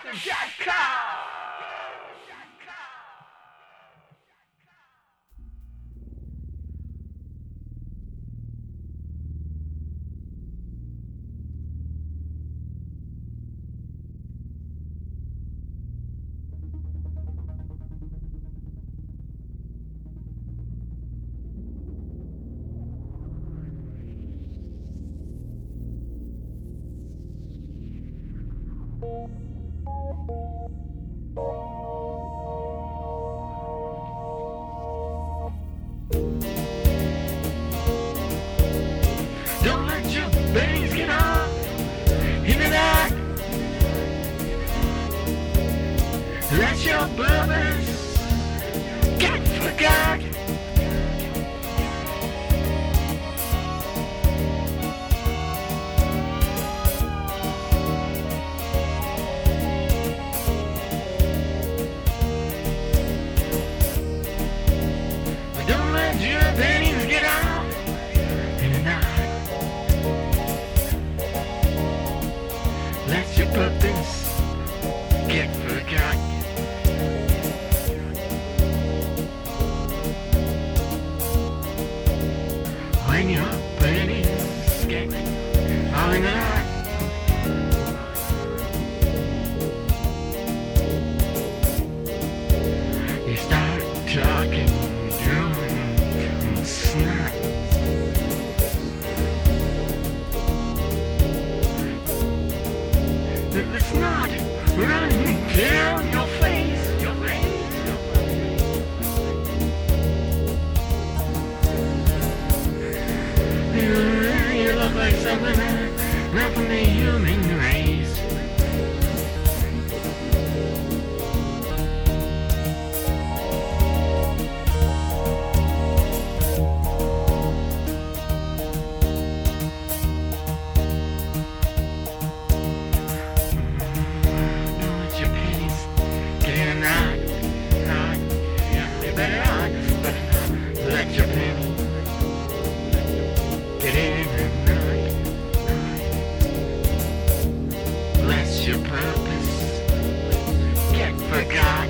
Don't let your veins get up into that. Let your bourbons get forgot. Don't let your veins get out in the night. Let your purpose get forgot. When your pennies get all in the night. You start talking, doing snot. The snot running down your face, your face, your face. You look like something not from the human race. Don't let your pennies get in and out. Yeah, you better not. Let your pennies get in and out. Let your purpose get forgot.